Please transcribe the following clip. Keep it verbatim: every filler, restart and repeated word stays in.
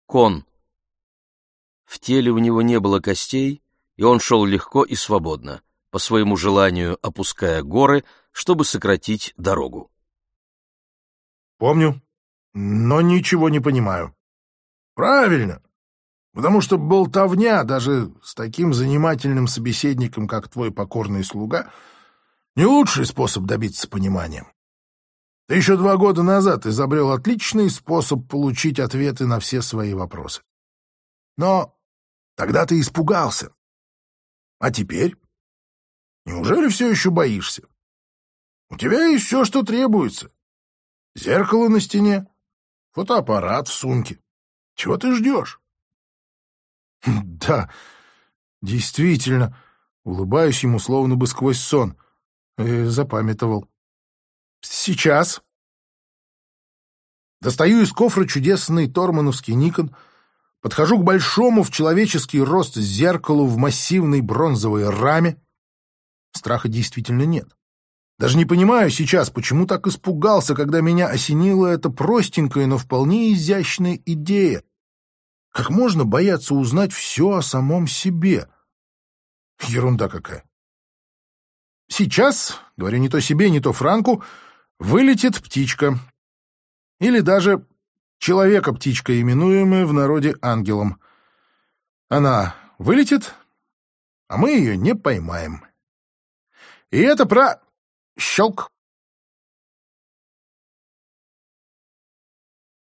Кон. В теле у него не было костей, и он шел легко и свободно, по своему желанию опуская горы, чтобы сократить дорогу. Помню, но ничего не понимаю. Правильно, потому что болтовня даже с таким занимательным собеседником, как твой покорный слуга, не лучший способ добиться понимания. Ты еще два года назад изобрел отличный способ получить ответы на все свои вопросы. Но тогда ты испугался. А теперь? Неужели все еще боишься? У тебя есть все, что требуется. Зеркало на стене, фотоаппарат в сумке. Чего ты ждешь? Да, действительно, улыбаюсь ему словно бы сквозь сон. Э, запамятовал. Сейчас. Достаю из кофра чудесный тормановский Никон, подхожу к большому в человеческий рост зеркалу в массивной бронзовой раме. Страха действительно нет. Даже не понимаю сейчас, почему так испугался, когда меня осенила эта простенькая, но вполне изящная идея. Как можно бояться узнать все о самом себе? Ерунда какая. Сейчас, говорю не то себе, не то Франку, вылетит птичка. Или даже человека-птичка, именуемая в народе ангелом. Она вылетит, а мы ее не поймаем. И это про... Щелк.